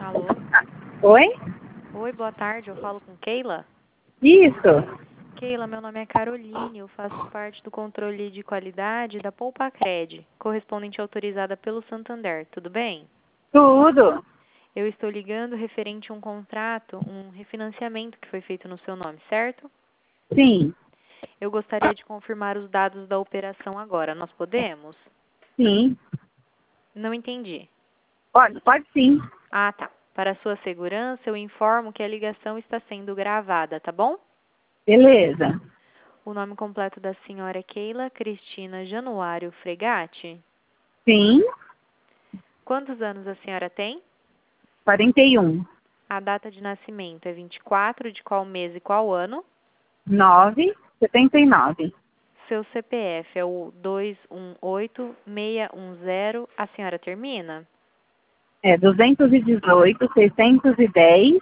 Alô? Oi? Oi, boa tarde. Eu falo com Keila? Isso. Keila, meu nome é Caroline. Eu faço parte do controle de qualidade da Poupacred, correspondente autorizada pelo Santander. Tudo bem? Tudo. Eu estou ligando referente a um contrato, um refinanciamento que foi feito no seu nome, certo? Sim. Eu gostaria de confirmar os dados da operação agora. Nós podemos? Sim. Não entendi. Pode sim. Ah, tá. Para sua segurança, eu informo que a ligação está sendo gravada, tá bom? Beleza. O nome completo da senhora é Keila Cristina Januário Fregatti. Sim. Quantos anos a senhora tem? 41. A data de nascimento é 24 de qual mês e qual ano? 9,79. Seu CPF é o 218610. A senhora termina? É 218, 610,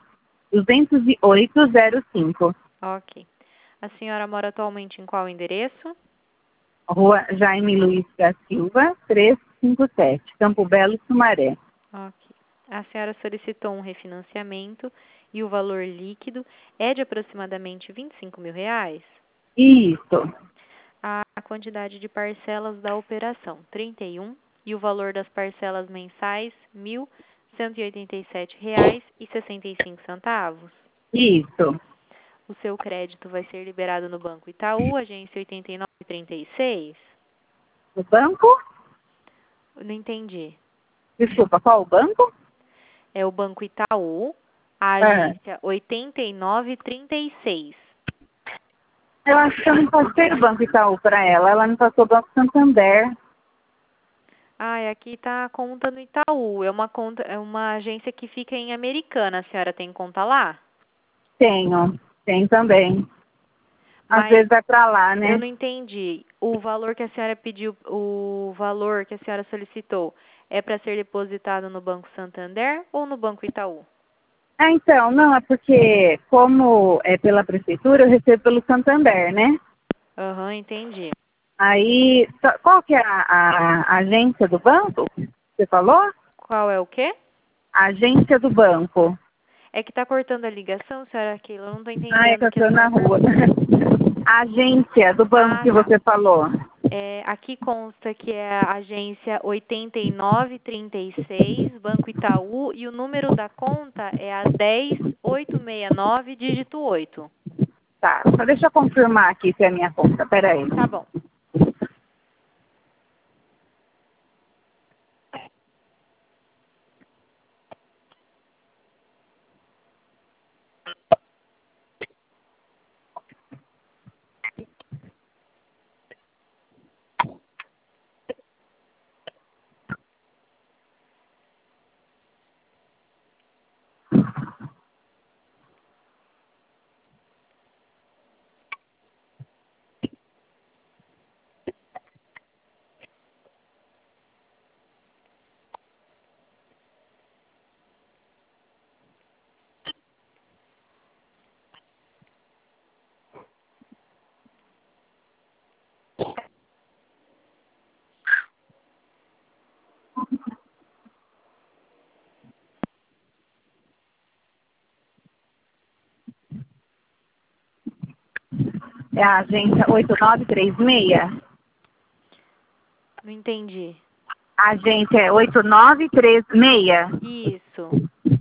208,05. Ok. A senhora mora atualmente em qual endereço? Rua Jaime Luiz da Silva, 357, Campo Belo, Sumaré. Ok. A senhora solicitou um refinanciamento e o valor líquido é de aproximadamente R$ 25.000? Isso. A quantidade de parcelas da operação, 31, e o valor das parcelas mensais, R$ 1.187,65. Isso. O seu crédito vai ser liberado no Banco Itaú, agência 8936? O banco? Não entendi. Desculpa, qual o banco? É o Banco Itaú, a É. agência 8936. Eu acho que eu não passei o Banco Itaú para ela. Ela me passou o Banco Santander. Ah, aqui está a conta no Itaú. É uma agência que fica em Americana. A senhora tem conta lá? Tem também. Às Mas vezes vai para lá, eu né? não entendi. O valor que a senhora pediu, o valor que a senhora solicitou, é para ser depositado no Banco Santander ou no Banco Itaú? Ah, então, não, é porque como é pela prefeitura, eu recebo pelo Santander, né? Aham, entendi. Aí, qual que é a agência do banco? Você falou? Qual é o quê? A agência do banco. É que está cortando a ligação, senhora Keila. Eu não estou Ah, é que entendendo o eu que a estou na senhora rua. perguntou. A agência do banco Ah, que tá. você falou. Aqui consta que é a agência 8936, Banco Itaú, e o número da conta é a 10869, dígito 8. Tá, só deixa eu confirmar aqui se é a minha conta. Peraí. Tá bom. É a agência 8936? Não entendi. A agência é 8936? Isso.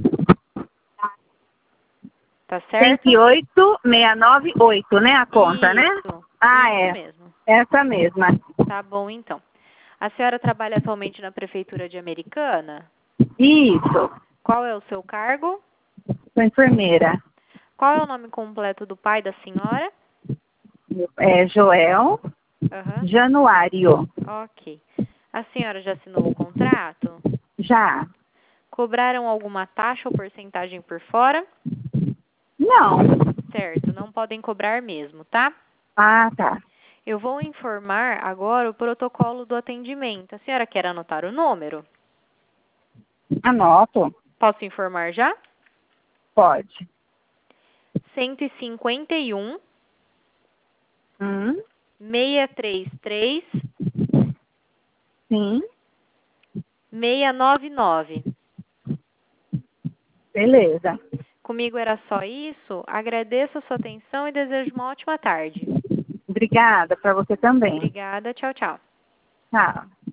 Tá certo? 108698, né? A conta, né? Isso. Ah, Isso é. mesmo. Essa mesma. Tá bom, então. A senhora trabalha atualmente na Prefeitura de Americana? Isso. Qual é o seu cargo? Sou enfermeira. Qual é o nome completo do pai da senhora? É Joel Aham. Januário. Ok. A senhora já assinou o contrato? Já. Cobraram alguma taxa ou porcentagem por fora? Não. Certo, não podem cobrar mesmo, tá? Ah, tá. Eu vou informar agora o protocolo do atendimento. A senhora quer anotar o número? Anoto. Posso informar já? Pode. 151 Hum, 633 sim. 699. Beleza. Comigo era só isso. Agradeço a sua atenção e desejo uma ótima tarde. Obrigada para você também. Obrigada. Tchau, tchau. Tchau.